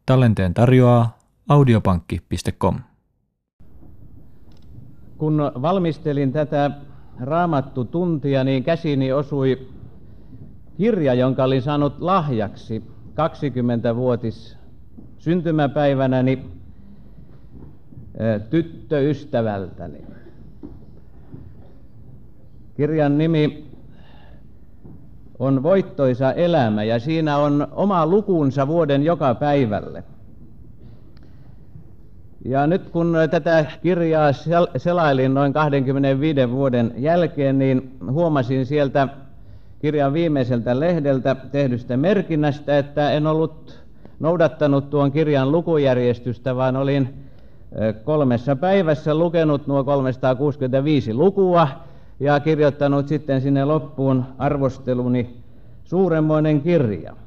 Tallenteen tarjoaa audiopankki.com. Kun valmistelin tätä raamattutuntia, niin käsiini osui kirja, jonka olin saanut lahjaksi 20-vuotis syntymäpäivänäni tyttöystävältäni. Kirjan nimi on Voittoisa elämä ja siinä on oma lukunsa vuoden joka päivälle. Ja nyt kun tätä kirjaa selailin noin 25 vuoden jälkeen, niin huomasin sieltä kirjan viimeiseltä lehdeltä tehdystä merkinnästä, että en ollut noudattanut tuon kirjan lukujärjestystä, vaan olin 3 päivässä lukenut nuo 365 lukua ja kirjoittanut sitten sinne loppuun arvosteluni suuremmoinen kirja.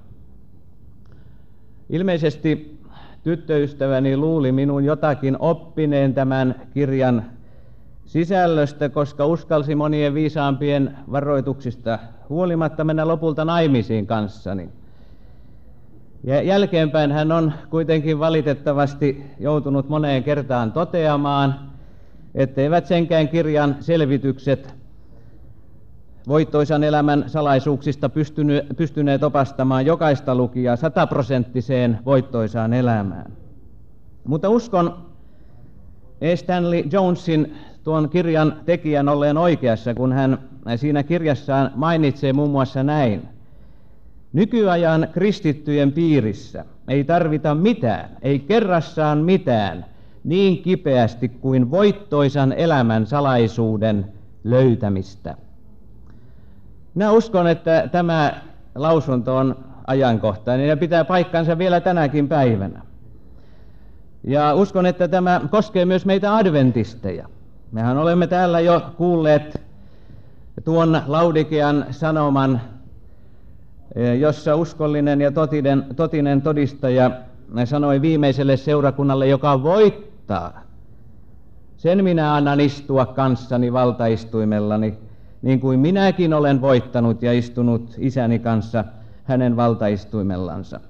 Ilmeisesti tyttöystäväni luuli minun jotakin oppineen tämän kirjan sisällöstä, koska uskalsi monien viisaampien varoituksista huolimatta mennä lopulta naimisiin kanssani. Ja jälkeenpäin hän on kuitenkin valitettavasti joutunut moneen kertaan toteamaan, etteivät senkään kirjan selvitykset voittoisan elämän salaisuuksista pystyneet opastamaan jokaista lukijaa 100-prosenttiseen voittoisaan elämään. Mutta uskon Stanley Jonesin, tuon kirjan tekijän, olleen oikeassa, kun hän siinä kirjassaan mainitsee muun muassa näin: nykyajan kristittyjen piirissä ei tarvita mitään, ei kerrassaan mitään, niin kipeästi kuin voittoisan elämän salaisuuden löytämistä. Minä uskon, että tämä lausunto on ajankohtainen ja pitää paikkansa vielä tänäkin päivänä. Ja uskon, että tämä koskee myös meitä adventisteja. Mehän olemme täällä jo kuulleet tuon Laudikean sanoman, jossa uskollinen ja totinen todistaja sanoi viimeiselle seurakunnalle, joka voittaa: sen minä annan istua kanssani valtaistuimellani, niin kuin minäkin olen voittanut ja istunut isäni kanssa hänen valtaistuimellansa.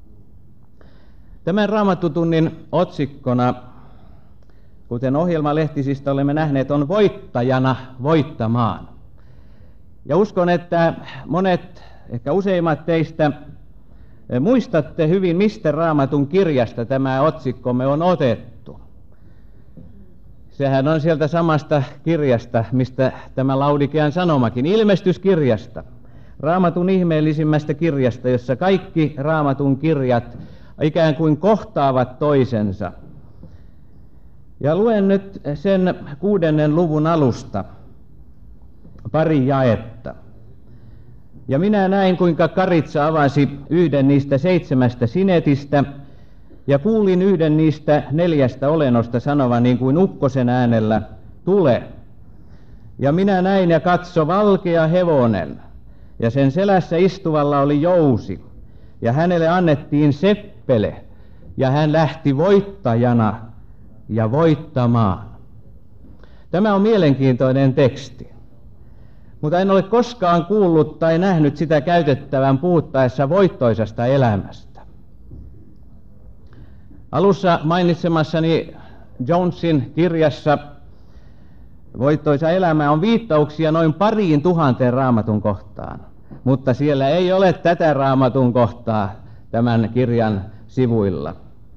Tämän raamattutunnin otsikkona, kuten ohjelmalehtisistä olemme nähneet, on Voittajana voittamaan. Ja uskon, että monet, ehkä useimmat teistä muistatte hyvin, mistä Raamatun kirjasta tämä otsikkomme on otettu. Sehän on sieltä samasta kirjasta, mistä tämä Laudikean sanomakin, ilmestyskirjasta, Raamatun ihmeellisimmästä kirjasta, jossa kaikki Raamatun kirjat ikään kuin kohtaavat toisensa. Ja luen nyt sen 6. luvun alusta pari jaetta. Ja minä näin, kuinka Karitsa avasi yhden niistä 7 sinetistä, ja kuulin yhden niistä 4 olennosta sanovan niin kuin ukkosen äänellä: tule. Ja minä näin ja katso valkea hevonen, ja sen selässä istuvalla oli jousi, ja hänelle annettiin seppele, ja hän lähti voittajana ja voittamaan. Tämä on mielenkiintoinen teksti, mutta en ole koskaan kuullut tai nähnyt sitä käytettävän puhuttaessa voittoisasta elämästä. Alussa mainitsemassani Jonesin kirjassa Voittoisa elämä on viittauksia noin 2,000 Raamatun kohtaan, mutta siellä ei ole tätä Raamatun kohtaa tämän kirjan sivuilla.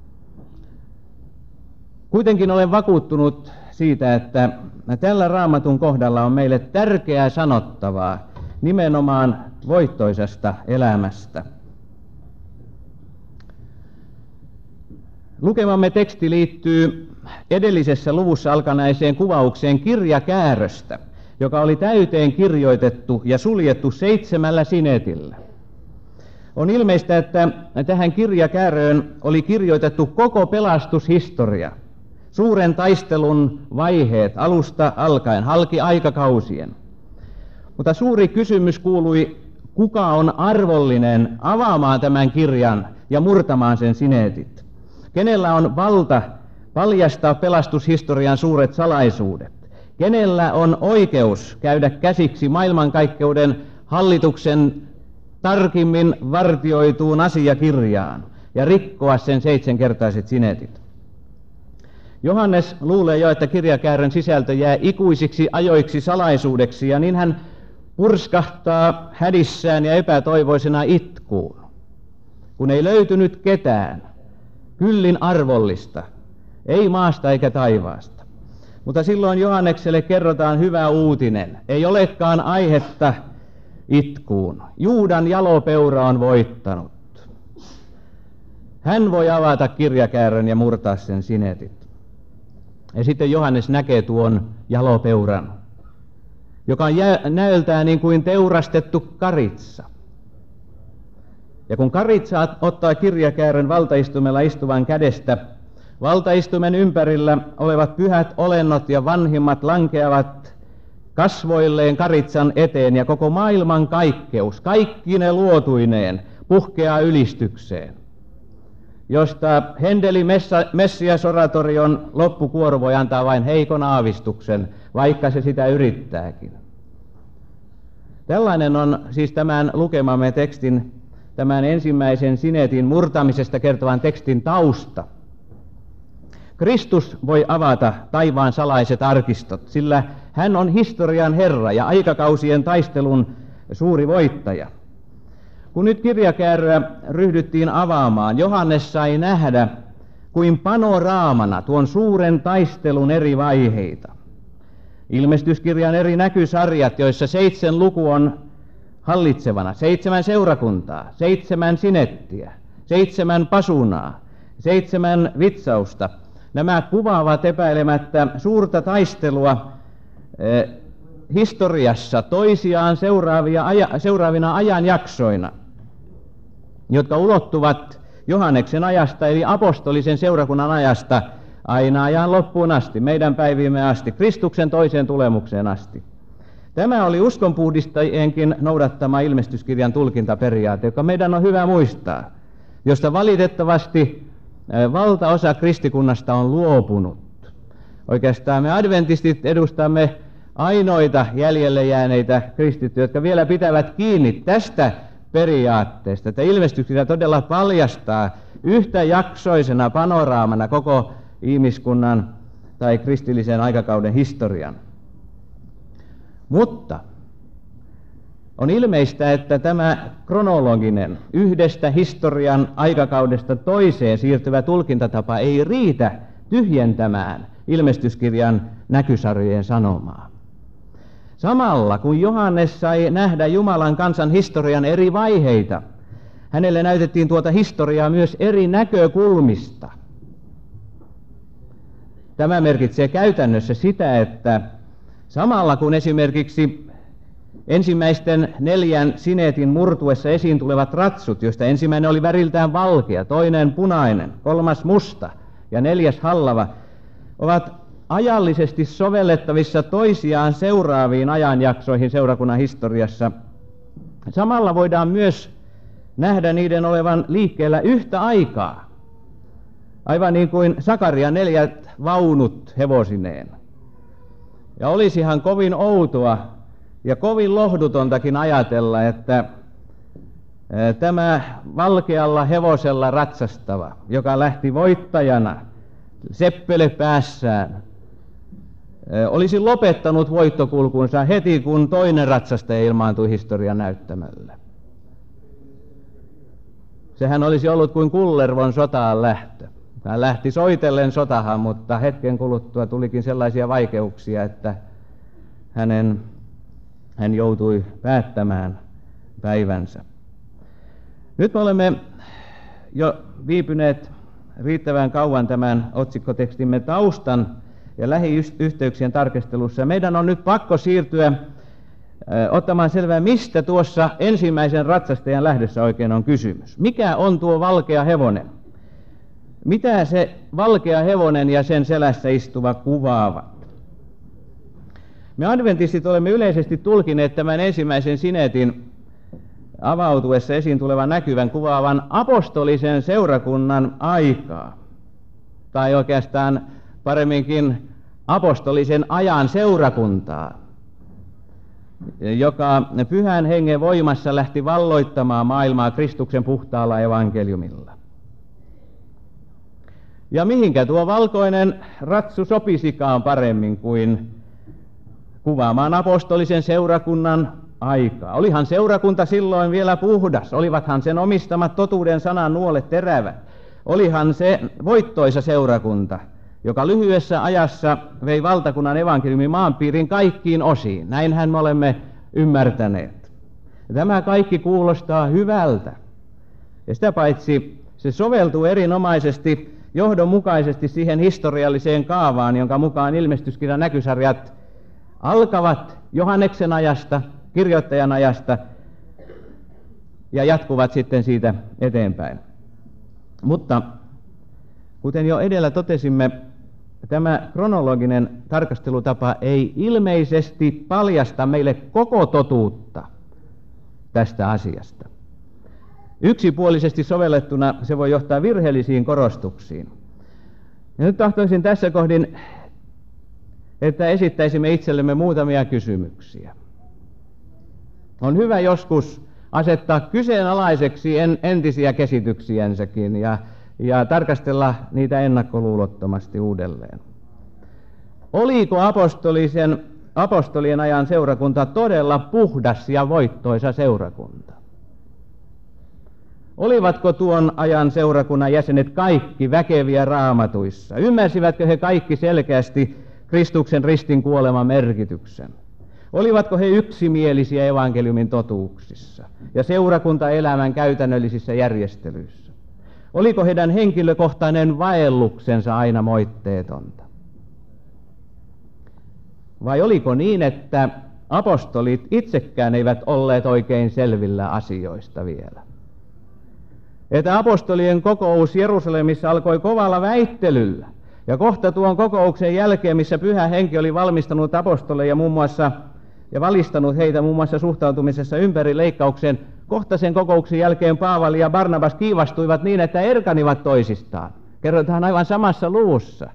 Kuitenkin olen vakuuttunut siitä, että tällä Raamatun kohdalla on meille tärkeää sanottavaa nimenomaan voittoisesta elämästä. Lukemamme teksti liittyy edellisessä luvussa alkaneeseen kuvaukseen kirjakääröstä, joka oli täyteen kirjoitettu ja suljettu 7 sinetillä. On ilmeistä, että tähän kirjakääröön oli kirjoitettu koko pelastushistoria, suuren taistelun vaiheet alusta alkaen, halki aikakausien. Mutta suuri kysymys kuului, kuka on arvollinen avaamaan tämän kirjan ja murtamaan sen sinetit? Kenellä on valta paljastaa pelastushistorian suuret salaisuudet? Kenellä on oikeus käydä käsiksi maailmankaikkeuden hallituksen tarkimmin vartioituun asiakirjaan ja rikkoa sen 7-kertaiset sinetit. Johannes luulee jo, että kirjakäärön sisältö jää ikuisiksi ajoiksi salaisuudeksi, ja niin hän purskahtaa hädissään ja epätoivoisena itkuun, kun ei löytynyt ketään kyllin arvollista, ei maasta eikä taivaasta. Mutta silloin Johannekselle kerrotaan hyvä uutinen. Ei olekaan aihetta itkuun. Juudan jalopeura on voittanut. Hän voi avata kirjakäärön ja murtaa sen sinetit. Ja sitten Johannes näkee tuon jalopeuran, joka on näöltään niin kuin teurastettu karitsa. Ja kun karitsa ottaa kirjakäärön valtaistumella istuvan kädestä, valtaistumen ympärillä olevat pyhät olennot ja vanhimmat lankeavat kasvoilleen karitsan eteen, ja koko maailman kaikkeus, kaikkine luotuineen, puhkeaa ylistykseen, josta Händelin Messias-oratorion loppukuoro voi antaa vain heikon aavistuksen, vaikka se sitä yrittääkin. Tällainen on siis tämän lukemamme tekstin, tämän ensimmäisen sinetin murtamisesta kertovan tekstin tausta. Kristus voi avata taivaan salaiset arkistot, sillä hän on historian Herra ja aikakausien taistelun suuri voittaja. Kun nyt kirjakääröä ryhdyttiin avaamaan, Johannes sai nähdä kuin panoraamana tuon suuren taistelun eri vaiheita. Ilmestyskirjan eri näkysarjat, joissa 7 luku on hallitsevana, 7 seurakuntaa, 7 sinettiä, 7 pasunaa, 7 vitsausta. Nämä kuvaavat epäilemättä suurta taistelua historiassa toisiaan seuraavina ajanjaksoina, jotka ulottuvat Johanneksen ajasta eli apostolisen seurakunnan ajasta aina ajan loppuun asti, meidän päiviimme asti, Kristuksen toiseen tulemukseen asti. Tämä oli uskonpuhdistajienkin noudattama ilmestyskirjan tulkintaperiaate, joka meidän on hyvä muistaa, josta valitettavasti valtaosa kristikunnasta on luopunut. Oikeastaan me adventistit edustamme ainoita jäljelle jääneitä kristittyjä, jotka vielä pitävät kiinni tästä periaatteesta, että ilmestyskirja todella paljastaa yhtäjaksoisena panoraamana koko ihmiskunnan tai kristillisen aikakauden historian. Mutta on ilmeistä, että tämä kronologinen, yhdestä historian aikakaudesta toiseen siirtyvä tulkintatapa ei riitä tyhjentämään ilmestyskirjan näkysarjojen sanomaa. Samalla kun Johannes sai nähdä Jumalan kansan historian eri vaiheita, hänelle näytettiin tuota historiaa myös eri näkökulmista. Tämä merkitsee käytännössä sitä, että samalla kun esimerkiksi ensimmäisten 4 sinetin murtuessa esiin tulevat ratsut, joista ensimmäinen oli väriltään valkea, toinen punainen, 3 musta ja 4 hallava, ovat ajallisesti sovellettavissa toisiaan seuraaviin ajanjaksoihin seurakunnan historiassa. Samalla voidaan myös nähdä niiden olevan liikkeellä yhtä aikaa, aivan niin kuin Sakarian 4 vaunut hevosineen. Ja olisihan kovin outoa ja kovin lohdutontakin ajatella, että tämä valkealla hevosella ratsastava, joka lähti voittajana, seppele päässään, olisi lopettanut voittokulkunsa heti, kun toinen ratsastaja ilmaantui historian näyttämölle. Sehän olisi ollut kuin Kullervon sotaan lähtö. Hän lähti soitellen sotahan, mutta hetken kuluttua tulikin sellaisia vaikeuksia, että hän joutui päättämään päivänsä. Nyt me olemme jo viipyneet riittävän kauan tämän otsikkotekstimme taustan ja lähiyhteyksien tarkastelussa. Meidän on nyt pakko siirtyä ottamaan selvää, mistä tuossa ensimmäisen ratsastajan lähdössä oikein on kysymys. Mikä on tuo valkea hevonen? Mitä se valkea hevonen ja sen selässä istuva kuvaavat? Me adventistit olemme yleisesti tulkineet tämän ensimmäisen sinetin avautuessa esiin tulevan näkyvän kuvaavan apostolisen seurakunnan aikaa, tai oikeastaan paremminkin apostolisen ajan seurakuntaa, joka pyhän hengen voimassa lähti valloittamaan maailmaa Kristuksen puhtaalla evankeliumilla. Ja mihinkä tuo valkoinen ratsu sopisikaan paremmin kuin kuvaamaan apostolisen seurakunnan aikaa. Olihan seurakunta silloin vielä puhdas, olivathan sen omistamat totuuden sanan nuolet terävät. Olihan se voittoisa seurakunta, joka lyhyessä ajassa vei valtakunnan evankeliumin maanpiirin kaikkiin osiin. Näinhän me olemme ymmärtäneet. Tämä kaikki kuulostaa hyvältä. Ja sitä paitsi se soveltuu erinomaisesti, johdonmukaisesti siihen historialliseen kaavaan, jonka mukaan ilmestyskirjan näkysarjat alkavat Johanneksen ajasta, kirjoittajan ajasta, ja jatkuvat sitten siitä eteenpäin. Mutta kuten jo edellä totesimme, tämä kronologinen tarkastelutapa ei ilmeisesti paljasta meille koko totuutta tästä asiasta. Yksipuolisesti sovellettuna se voi johtaa virheellisiin korostuksiin. Ja nyt tahtoisin tässä kohdin, että esittäisimme itsellemme muutamia kysymyksiä. On hyvä joskus asettaa kyseenalaiseksi entisiä käsityksiänsäkin ja tarkastella niitä ennakkoluulottomasti uudelleen. Oliko apostolien ajan seurakunta todella puhdas ja voittoisa seurakunta? Olivatko tuon ajan seurakunnan jäsenet kaikki väkeviä Raamatuissa? Ymmärsivätkö he kaikki selkeästi Kristuksen ristin kuoleman merkityksen? Olivatko he yksimielisiä evankeliumin totuuksissa ja seurakuntaelämän käytännöllisissä järjestelyissä? Oliko heidän henkilökohtainen vaelluksensa aina moitteetonta? Vai oliko niin, että apostolit itsekään eivät olleet oikein selvillä asioista vielä? Että apostolien kokous Jerusalemissa alkoi kovalla väittelyllä, ja kohta tuon kokouksen jälkeen, missä Pyhä Henki oli valmistanut apostoleja ja valistanut heitä muun muassa suhtautumisessa ympärileikkaukseen, kohta sen kokouksen jälkeen Paavali ja Barnabas kiivastuivat niin, että erkanivat toisistaan. Kerrotaan aivan samassa luvussa.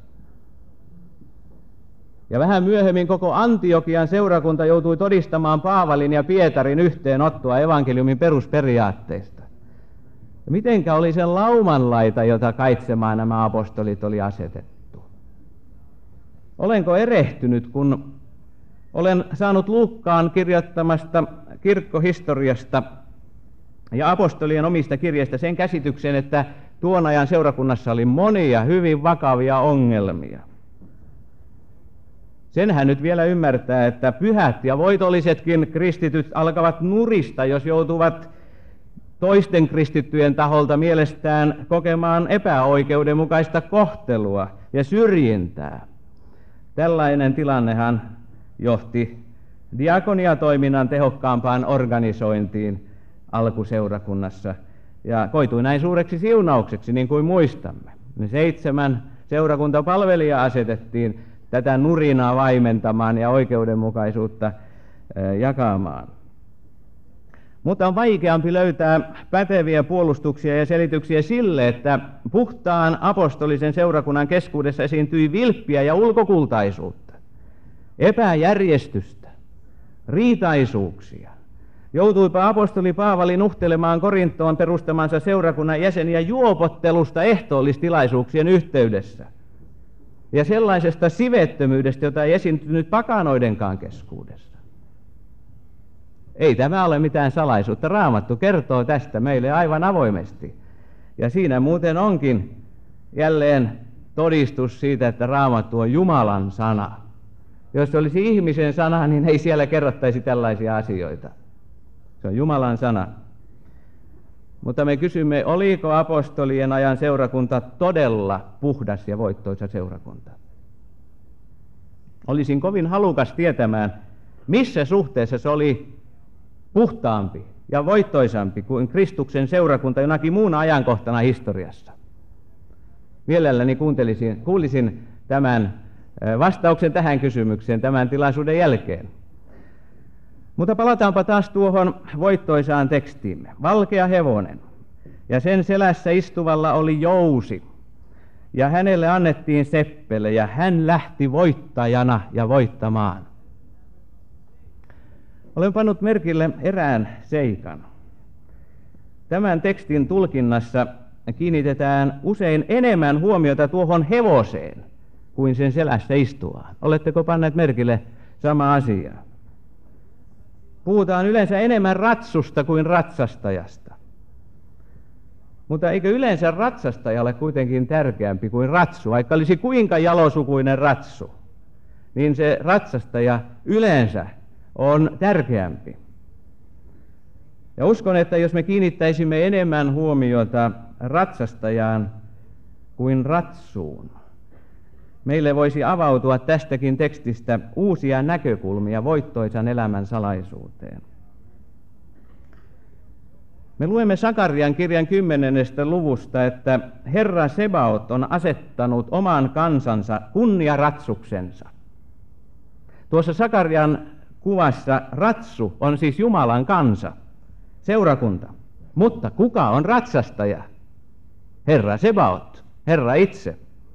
Ja vähän myöhemmin koko Antiokian seurakunta joutui todistamaan Paavalin ja Pietarin yhteenottoa evankeliumin perusperiaatteista. Ja mitenkä oli sen laumanlaita, jota kaitsemaan nämä apostolit oli asetettu? Olenko erehtynyt, kun olen saanut Luukkaan kirjoittamasta kirkkohistoriasta ja apostolien omista kirjeistä sen käsityksen, että tuon ajan seurakunnassa oli monia hyvin vakavia ongelmia. Senhän nyt vielä ymmärtää, että pyhät ja voitollisetkin kristityt alkavat nurista, jos joutuvat toisten kristittyjen taholta mielestään kokemaan epäoikeudenmukaista kohtelua ja syrjintää. Tällainen tilannehan johti diakoniatoiminnan tehokkaampaan organisointiin alkuseurakunnassa ja koitui näin suureksi siunaukseksi, niin kuin muistamme. Ne 7 seurakuntapalvelijaa asetettiin tätä nurinaa vaimentamaan ja oikeudenmukaisuutta jakamaan. Mutta on vaikeampi löytää päteviä puolustuksia ja selityksiä sille, että puhtaan apostolisen seurakunnan keskuudessa esiintyi vilppiä ja ulkokultaisuutta, epäjärjestystä, riitaisuuksia. Joutuipa apostoli Paavali nuhtelemaan Korintoon perustamansa seurakunnan jäseniä juopottelusta ehtoollistilaisuuksien yhteydessä ja sellaisesta sivettömyydestä, jota ei esiintynyt pakanoidenkaan keskuudessa. Ei tämä ole mitään salaisuutta. Raamattu kertoo tästä meille aivan avoimesti. Ja siinä muuten onkin jälleen todistus siitä, että Raamattu on Jumalan sana. Jos se olisi ihmisen sana, niin ei siellä kerrottaisi tällaisia asioita. Se on Jumalan sana. Mutta me kysymme, oliko apostolien ajan seurakunta todella puhdas ja voittoisa seurakunta? Olisin kovin halukas tietämään, missä suhteessa se oli puhtaampi ja voittoisampi kuin Kristuksen seurakunta jonakin muuna ajankohtana historiassa. Mielelläni kuulisin tämän vastauksen tähän kysymykseen tämän tilaisuuden jälkeen. Mutta palataanpa taas tuohon voittoisaan tekstiimme. Valkea hevonen, ja sen selässä istuvalla oli jousi, ja hänelle annettiin seppele, ja hän lähti voittajana ja voittamaan. Olen pannut merkille erään seikan. Tämän tekstin tulkinnassa kiinnitetään usein enemmän huomiota tuohon hevoseen kuin sen selässä istuaan. Oletteko panneet merkille sama asia? Puhutaan yleensä enemmän ratsusta kuin ratsastajasta. Mutta eikö yleensä ratsastaja ole kuitenkin tärkeämpi kuin ratsu? Vaikka olisi kuinka jalosukuinen ratsu, niin se ratsastaja yleensä on tärkeämpi. Ja uskon, että jos me kiinnittäisimme enemmän huomiota ratsastajaan kuin ratsuun, meille voisi avautua tästäkin tekstistä uusia näkökulmia voittoisan elämän salaisuuteen. Me luemme Sakarian kirjan 10. luvusta, että Herra Sebaot on asettanut oman kansansa kunniaratsuksensa. Tuossa Sakarian kuvassa ratsu on siis Jumalan kansa, seurakunta. Mutta kuka on ratsastaja? Herra Sebaot, Herra itse.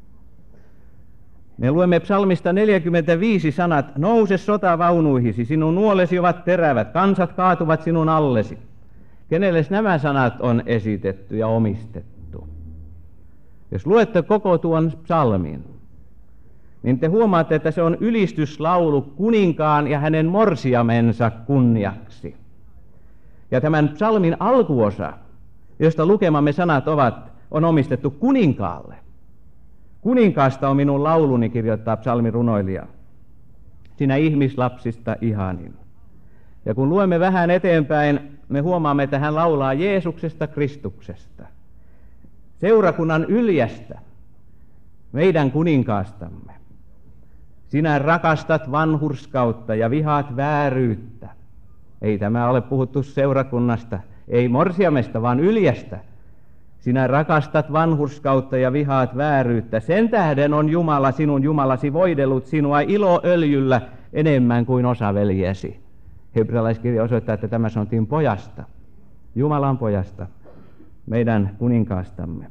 Me luemme psalmista 45 sanat: nouse sotavaunuihisi, sinun nuolesi ovat terävät, kansat kaatuvat sinun allesi. Kenelle nämä sanat on esitetty ja omistettu? Jos luette koko tuon psalmin, niin te huomaatte, että se on ylistyslaulu kuninkaan ja hänen morsiamensa kunniaksi. Ja tämän psalmin alkuosa, josta lukemamme sanat on omistettu kuninkaalle. Kuninkaasta on minun lauluni, kirjoittaa psalmin runoilija. Sinä ihmislapsista ihanin. Ja kun luemme vähän eteenpäin, me huomaamme, että hän laulaa Jeesuksesta, Kristuksesta, seurakunnan yljästä, meidän kuninkaastamme. Sinä rakastat vanhurskautta ja vihaat vääryyttä. Ei tämä ole puhuttu seurakunnasta, ei morsiamesta, vaan yljästä. Sinä rakastat vanhurskautta ja vihaat vääryyttä. Sen tähden on Jumala, sinun Jumalasi, voidellut sinua iloöljyllä enemmän kuin osa veljesi. Hebrealaiskirja osoittaa, että tämä sanottiin pojasta, Jumalan pojasta, meidän kuninkaastamme.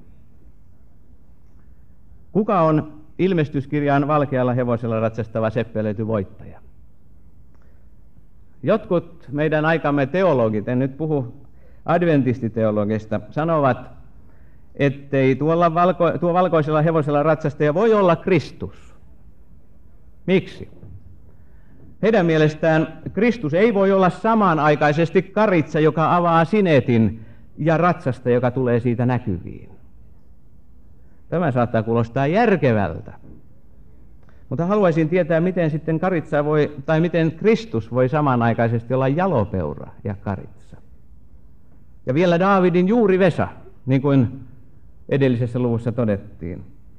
Kuka on ilmestyskirjan valkealla hevosella ratsastava seppelöity voittaja? Jotkut meidän aikamme teologit, en nyt puhu adventistiteologista, sanovat, ettei tuo valkoisella hevosella ratsastaja voi olla Kristus. Miksi? Heidän mielestään Kristus ei voi olla samanaikaisesti karitsa, joka avaa sinetin, ja ratsasta, joka tulee siitä näkyviin. Tämä saattaa kuulostaa järkevältä. Mutta haluaisin tietää, miten sitten miten Kristus voi samanaikaisesti olla jalopeura ja karitsa. Ja vielä Daavidin juurivesa, niin kuin edellisessä luvussa todettiin.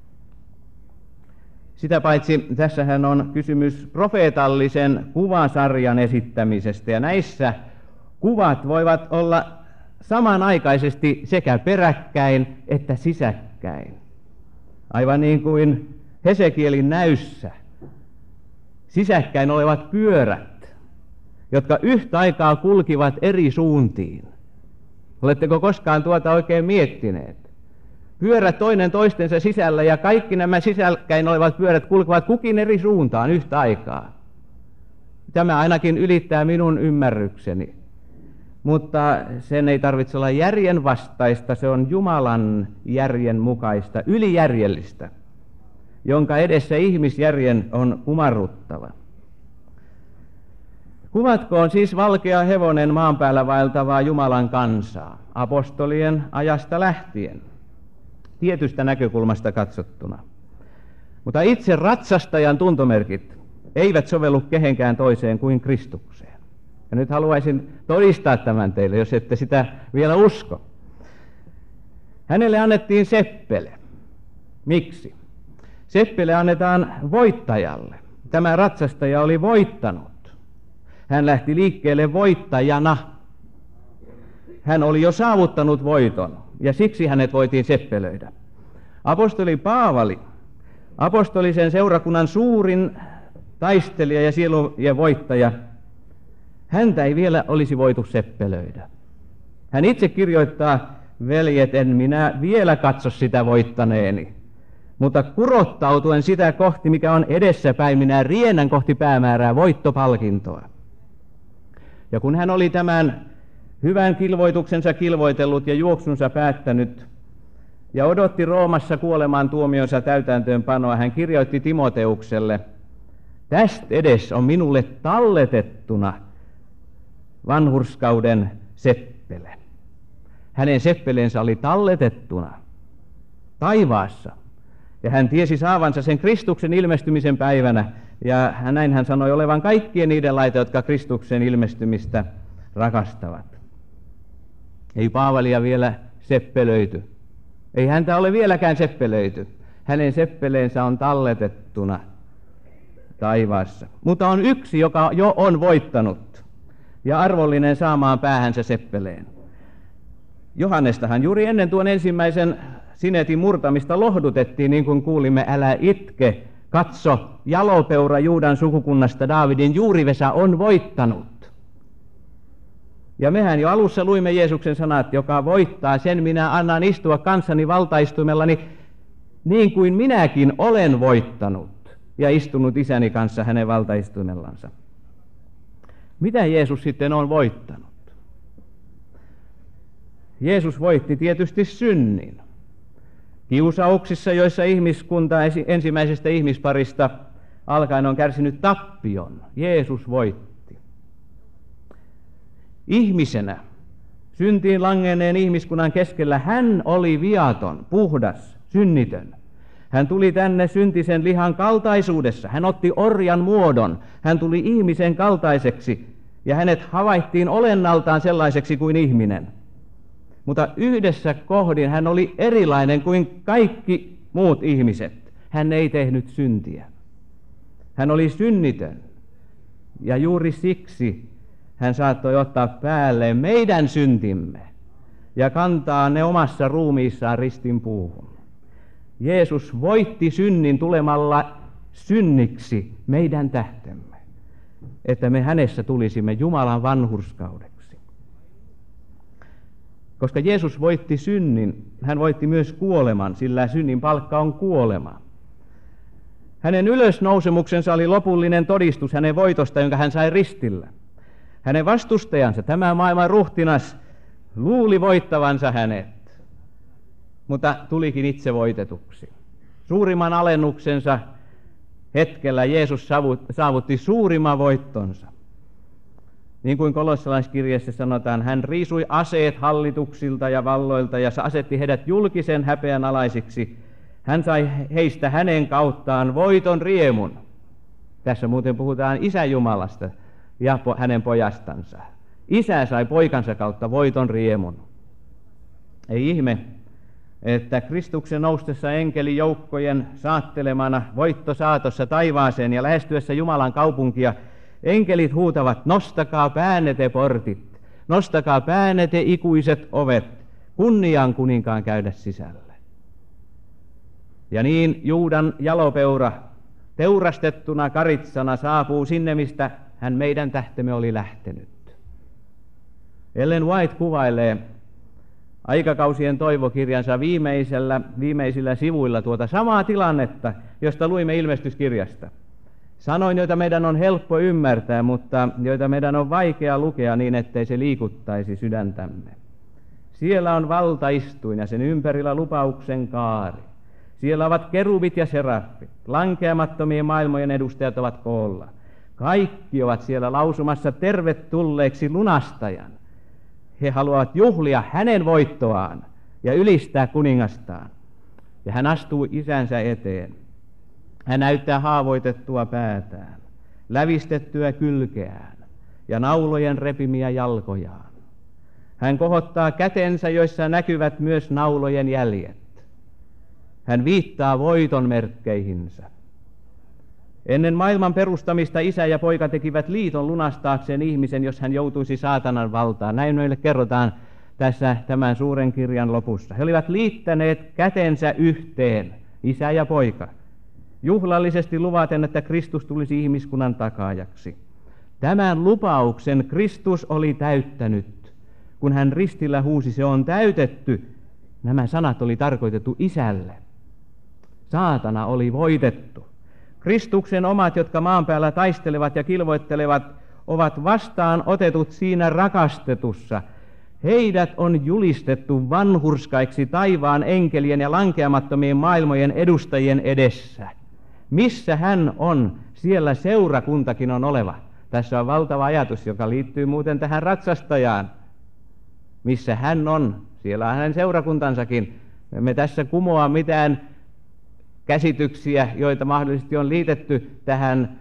Sitä paitsi tässähän on kysymys profeetallisen kuvasarjan esittämisestä, ja näissä kuvat voivat olla samanaikaisesti sekä peräkkäin että sisäkkäin. Aivan niin kuin Hesekielin näyssä sisäkkäin olevat pyörät, jotka yhtä aikaa kulkivat eri suuntiin. Oletteko koskaan tuota oikein miettineet? Pyörät toinen toistensa sisällä, ja kaikki nämä sisälläkkäin olevat pyörät kulkevat kukin eri suuntaan yhtä aikaa. Tämä ainakin ylittää minun ymmärrykseni. Mutta sen ei tarvitse olla järjen vastaista, se on Jumalan järjen mukaista, ylijärjellistä, jonka edessä ihmisjärjen on kumarruttava. Kuvatkoon siis valkea hevonen maan päällä vaeltavaa Jumalan kansaa, apostolien ajasta lähtien, tietystä näkökulmasta katsottuna. Mutta itse ratsastajan tuntomerkit eivät sovellu kehenkään toiseen kuin Kristukseen. Ja nyt haluaisin todistaa tämän teille, jos ette sitä vielä usko. Hänelle annettiin seppele. Miksi? Seppele annetaan voittajalle. Tämä ratsastaja oli voittanut. Hän lähti liikkeelle voittajana. Hän oli jo saavuttanut voiton, ja siksi hänet voitiin seppelöidä. Apostoli Paavali, apostolisen seurakunnan suurin taistelija ja sielujen voittaja, häntä ei vielä olisi voitu seppelöidä. Hän itse kirjoittaa: veljet, en minä vielä katso sitä voittaneeni, mutta kurottautuen sitä kohti, mikä on edessäpäin, minä riennän kohti päämäärää, voittopalkintoa. Ja kun hän oli tämän hyvän kilvoituksensa kilvoitellut ja juoksunsa päättänyt, ja odotti Roomassa kuolemaan tuomionsa täytäntöönpanoa, hän kirjoitti Timoteukselle: tästä edes on minulle talletettuna vanhurskauden seppele. Hänen seppeleensä oli talletettuna taivaassa, ja hän tiesi saavansa sen Kristuksen ilmestymisen päivänä, ja näin hän sanoi olevan kaikkien niiden laita, jotka Kristuksen ilmestymistä rakastavat. Ei Paavalia vielä seppelöity. Ei häntä ole vieläkään seppelöity. Hänen seppeleensä on talletettuna taivaassa. Mutta on yksi, joka jo on voittanut ja arvollinen saamaan päähänsä seppeleen. Johannestahan juuri ennen tuon ensimmäisen sinetin murtamista lohdutettiin, niin kuin kuulimme: älä itke, katso, jalopeura Juudan sukukunnasta Daavidin juurivesä on voittanut. Ja mehän jo alussa luimme Jeesuksen sanat: joka voittaa, sen minä annan istua kanssani valtaistuimellani, niin kuin minäkin olen voittanut ja istunut isäni kanssa hänen valtaistuimellansa. Mitä Jeesus sitten on voittanut? Jeesus voitti tietysti synnin. Kiusauksissa, joissa ihmiskunta ensimmäisestä ihmisparista alkaen on kärsinyt tappion, Jeesus voitti. Ihmisenä, syntiin langenneen ihmiskunnan keskellä, hän oli viaton, puhdas, synnitön. Hän tuli tänne syntisen lihan kaltaisuudessa. Hän otti orjan muodon. Hän tuli ihmisen kaltaiseksi, ja hänet havaittiin olennaltaan sellaiseksi kuin ihminen. Mutta yhdessä kohdin hän oli erilainen kuin kaikki muut ihmiset. Hän ei tehnyt syntiä. Hän oli synnitön, ja juuri siksi hän saattoi ottaa päälleen meidän syntimme ja kantaa ne omassa ruumiissaan ristin puuhun. Jeesus voitti synnin tulemalla synniksi meidän tähtemme, että me hänessä tulisimme Jumalan vanhurskaudeksi. Koska Jeesus voitti synnin, hän voitti myös kuoleman, sillä synnin palkka on kuolema. Hänen ylösnousemuksensa oli lopullinen todistus hänen voitosta, jonka hän sai ristillä. Hänen vastustajansa, tämä maailman ruhtinas, luuli voittavansa hänet, mutta tulikin itse voitetuksi. Suurimman alennuksensa hetkellä Jeesus saavutti suurimman voittonsa. Niin kuin kolossalaiskirjeessä sanotaan, hän riisui aseet hallituksilta ja valloilta ja asetti heidät julkisen häpeän alaisiksi. Hän sai heistä hänen kauttaan voiton riemun. Tässä muuten puhutaan Isä Jumalasta ja hänen pojastansa. Isä sai poikansa kautta voiton riemun. Ei ihme, että Kristuksen noustessa enkelijoukkojen saattelemana voittosaatossa taivaaseen ja lähestyessä Jumalan kaupunkia, enkelit huutavat: nostakaa päänne te portit, nostakaa päänne te ikuiset ovet, kunniaan kuninkaan käydä sisälle. Ja niin Juudan jalopeura teurastettuna karitsana saapuu sinne, mistä hän meidän tähtemme oli lähtenyt. Ellen White kuvailee aikakausien toivokirjansa viimeisillä sivuilla tuota samaa tilannetta, josta luimme ilmestyskirjasta. Sanoin, joita meidän on helppo ymmärtää, mutta joita meidän on vaikea lukea niin, ettei se liikuttaisi sydäntämme. Siellä on valtaistuin ja sen ympärillä lupauksen kaari. Siellä ovat kerubit ja seraffit, lankeamattomien maailmojen edustajat ovat koolla. Kaikki ovat siellä lausumassa tervetulleeksi lunastajan. He haluavat juhlia hänen voittoaan ja ylistää kuningastaan. Ja hän astuu isänsä eteen. Hän näyttää haavoitettua päätään, lävistettyä kylkeään ja naulojen repimiä jalkojaan. Hän kohottaa kätensä, joissa näkyvät myös naulojen jäljet. Hän viittaa voiton merkkeihinsä. Ennen maailman perustamista isä ja poika tekivät liiton lunastaakseen ihmisen, jos hän joutuisi saatanan valtaan. Näin meille kerrotaan tässä tämän suuren kirjan lopussa. He olivat liittäneet kätensä yhteen, isä ja poika, juhlallisesti luvaten, että Kristus tulisi ihmiskunnan takaajaksi. Tämän lupauksen Kristus oli täyttänyt, kun hän ristillä huusi: se on täytetty. Nämä sanat oli tarkoitettu isälle. Saatana oli voitettu. Kristuksen omat, jotka maan päällä taistelevat ja kilvoittelevat, ovat vastaan otetut siinä rakastetussa. Heidät on julistettu vanhurskaiksi taivaan enkelien ja lankeamattomien maailmojen edustajien edessä. Missä hän on, siellä seurakuntakin on oleva. Tässä on valtava ajatus, joka liittyy muuten tähän ratsastajaan. Missä hän on, siellä on hänen seurakuntansakin. Me tässä kumoa mitään käsityksiä, joita mahdollisesti on liitetty tähän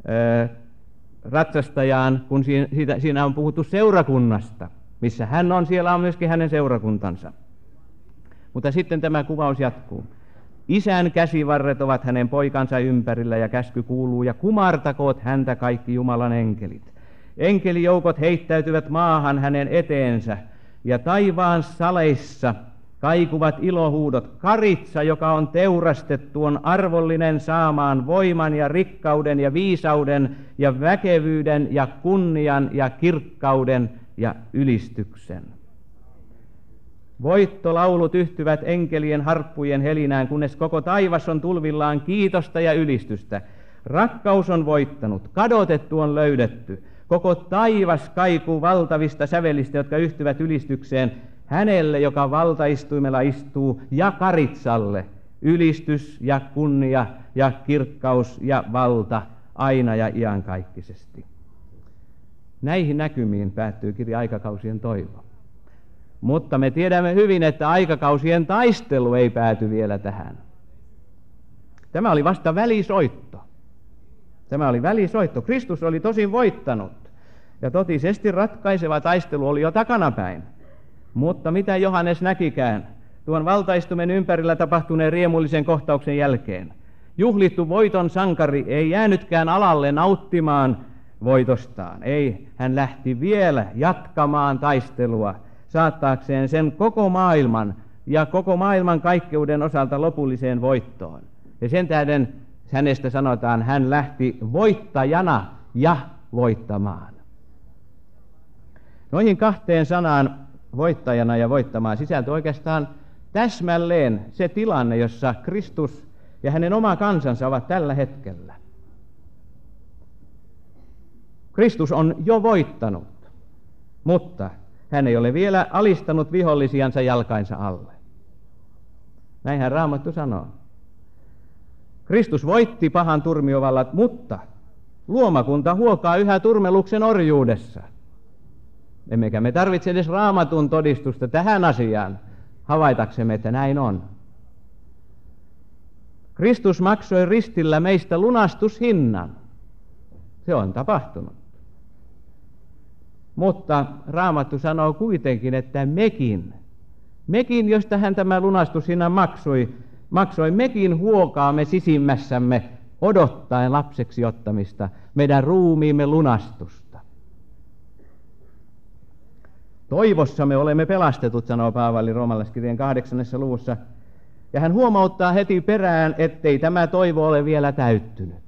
ratsastajaan, kun siinä on puhuttu seurakunnasta. Missä hän on, siellä on myöskin hänen seurakuntansa. Mutta sitten tämä kuvaus jatkuu. Isän käsivarret ovat hänen poikansa ympärillä ja käsky kuuluu, ja kumartakoot häntä kaikki Jumalan enkelit. Enkelijoukot heittäytyvät maahan hänen eteensä, ja taivaan saleissa kaikuvat ilohuudot. Karitsa, joka on teurastettu, on arvollinen saamaan voiman ja rikkauden ja viisauden ja väkevyyden ja kunnian ja kirkkauden ja ylistyksen. Voittolaulut yhtyvät enkelien harppujen helinään, kunnes koko taivas on tulvillaan kiitosta ja ylistystä. Rakkaus on voittanut, kadotettu on löydetty. Koko taivas kaikuu valtavista sävelistä, jotka yhtyvät ylistykseen hänelle, joka valtaistuimella istuu, ja karitsalle. Ylistys ja kunnia ja kirkkaus ja valta aina ja iankaikkisesti. Näihin näkymiin päättyy kirja Aikakausien toivo. Mutta me tiedämme hyvin, että aikakausien taistelu ei pääty vielä tähän. Tämä oli vasta välisoitto. Tämä oli välisoitto. Kristus oli tosin voittanut. Ja totisesti ratkaiseva taistelu oli jo takanapäin. Mutta mitä Johannes näkikään tuon valtaistumen ympärillä tapahtuneen riemullisen kohtauksen jälkeen? Juhlittu voiton sankari ei jäänytkään alalle nauttimaan voitostaan. Ei, hän lähti vielä jatkamaan taistelua, saattaakseen sen koko maailman ja koko maailman kaikkeuden osalta lopulliseen voittoon. Ja sen tähden hänestä sanotaan, hän lähti voittajana ja voittamaan. Noihin kahteen sanaan, voittajana ja voittamaan, sisältö oikeastaan täsmälleen se tilanne, jossa Kristus ja hänen oma kansansa ovat tällä hetkellä. Kristus on jo voittanut, mutta hän ei ole vielä alistanut vihollisiansa jalkainsa alle. Näinhän Raamattu sanoo. Kristus voitti pahan turmiovallat, mutta luomakunta huokaa yhä turmeluksen orjuudessa. Emmekä me tarvitse edes Raamatun todistusta tähän asiaan havaitaksemme, että näin on. Kristus maksoi ristillä meistä lunastushinnan. Se on tapahtunut. Mutta Raamattu sanoo kuitenkin, että mekin, josta hän tämä lunastushinnan maksoi, mekin huokaamme sisimmässämme odottaen lapseksi ottamista, meidän ruumiimme lunastusta. Toivossa me olemme pelastetut, sanoo Paavali roomalaiskirjeen 8. luvussa, ja hän huomauttaa heti perään, ettei tämä toivo ole vielä täyttynyt.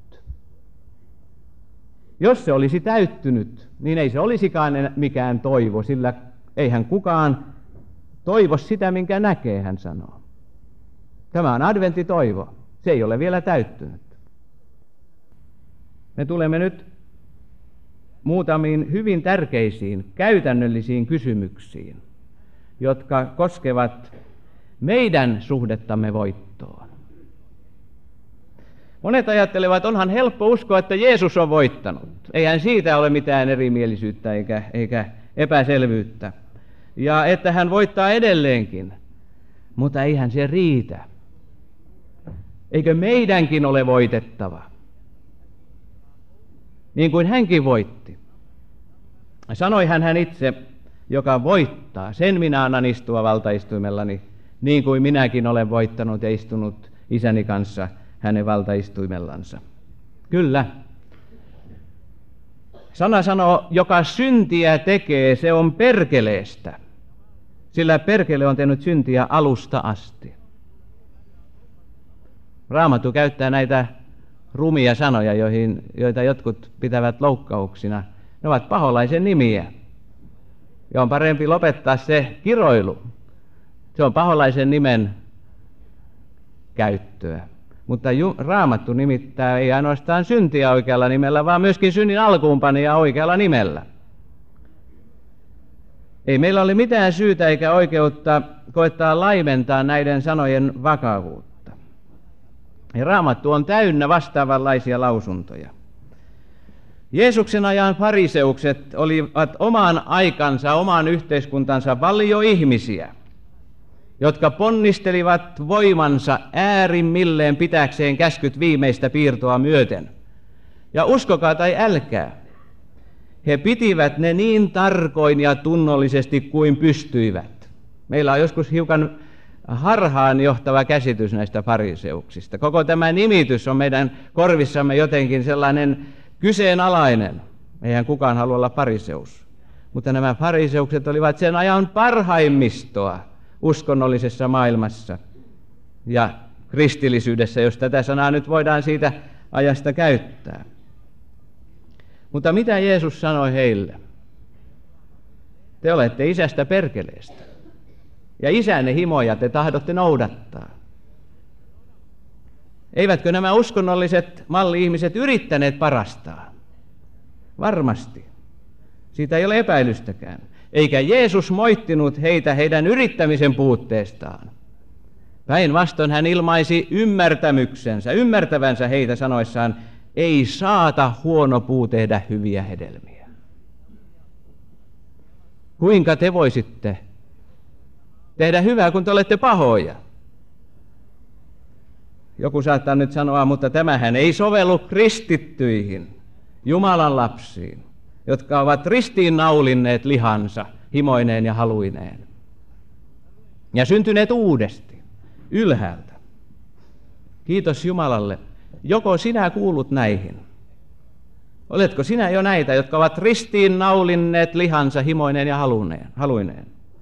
Jos se olisi täyttynyt, niin ei se olisikaan mikään toivo, sillä eihän kukaan toivo sitä, minkä näkee, hän sanoo. Tämä on adventtitoivo, se ei ole vielä täyttynyt. Me tulemme nyt muutamiin hyvin tärkeisiin, käytännöllisiin kysymyksiin, jotka koskevat meidän suhdettamme voittoon. Monet ajattelevat, onhan helppo uskoa, että Jeesus on voittanut. Eihän siitä ole mitään erimielisyyttä eikä epäselvyyttä. Ja että hän voittaa edelleenkin. Mutta eihän se riitä. Eikö meidänkin ole voitettava? Niin kuin hänkin voitti. Sanoihan hän itse, joka voittaa, sen minä annan istua valtaistuimellani, niin kuin minäkin olen voittanut ja istunut isäni kanssa hänen valtaistuimellansa. Kyllä. Sana sanoo, joka syntiä tekee, se on perkeleestä, sillä perkele on tehnyt syntiä alusta asti. Raamattu käyttää näitä rumia sanoja, joita jotkut pitävät loukkauksina. Ne ovat paholaisen nimiä. Ja on parempi lopettaa se kiroilu. Se on paholaisen nimen käyttöä. Mutta Raamattu nimittää ei ainoastaan syntiä oikealla nimellä, vaan myöskin synnin alkuunpanijaa oikealla nimellä. Ei meillä ole mitään syytä eikä oikeutta koettaa laimentaa näiden sanojen vakavuutta. Ja Raamattu on täynnä vastaavanlaisia lausuntoja. Jeesuksen ajan fariseukset olivat oman aikansa, oman yhteiskuntansa valioihmisiä, jotka ponnistelivat voimansa äärimmilleen pitääkseen käskyt viimeistä piirtoa myöten. Ja uskokaa tai älkää, he pitivät ne niin tarkoin ja tunnollisesti kuin pystyivät. Meillä on joskus hiukan harhaan johtava käsitys näistä fariseuksista. Koko tämä nimitys on meidän korvissamme jotenkin sellainen kyseenalainen. Eihän kukaan halua olla fariseus. Mutta nämä fariseukset olivat sen ajan parhaimmistoa uskonnollisessa maailmassa ja kristillisyydessä, jos tätä sanaa nyt voidaan siitä ajasta käyttää. Mutta mitä Jeesus sanoi heille? Te olette isästä perkeleestä, ja isänne himoja te tahdotte noudattaa. Eivätkö nämä uskonnolliset malli-ihmiset yrittäneet parastaan? Varmasti. Siitä ei ole epäilystäkään. Eikä Jeesus moittinut heitä heidän yrittämisen puutteestaan. Päinvastoin hän ilmaisi ymmärtävänsä heitä sanoissaan, ei saata huono puu tehdä hyviä hedelmiä. Kuinka te voisitte tehdä hyvää, kun te olette pahoja? Joku saattaa nyt sanoa, mutta tämähän ei sovellu kristittyihin, Jumalan lapsiin, jotka ovat ristiinnaulinneet lihansa himoineen ja haluineen ja syntyneet uudesti ylhäältä. Kiitos Jumalalle. Joko sinä kuulut näihin? Oletko sinä jo näitä, jotka ovat ristiinnaulinneet lihansa himoineen ja haluineen?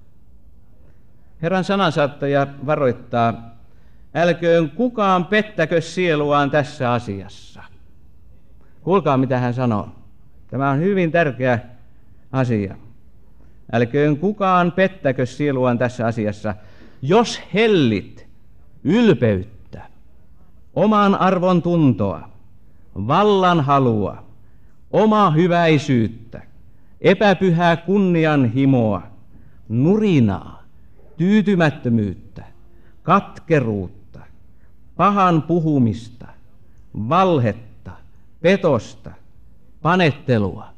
Herran sanansaattaja varoittaa, älköön kukaan pettäkö sieluaan tässä asiassa. Kuulkaa, mitä hän sanoo. Tämä on hyvin tärkeä asia. Älköön kukaan pettäkö sieluaan tässä asiassa, jos hellit ylpeyttä, oman arvon tuntoa, vallan halua, omaa hyväisyyttä, epäpyhää kunnianhimoa, nurinaa, tyytymättömyyttä, katkeruutta, pahan puhumista, valhetta, petosta, panettelua.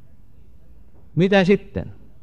Mitä sitten?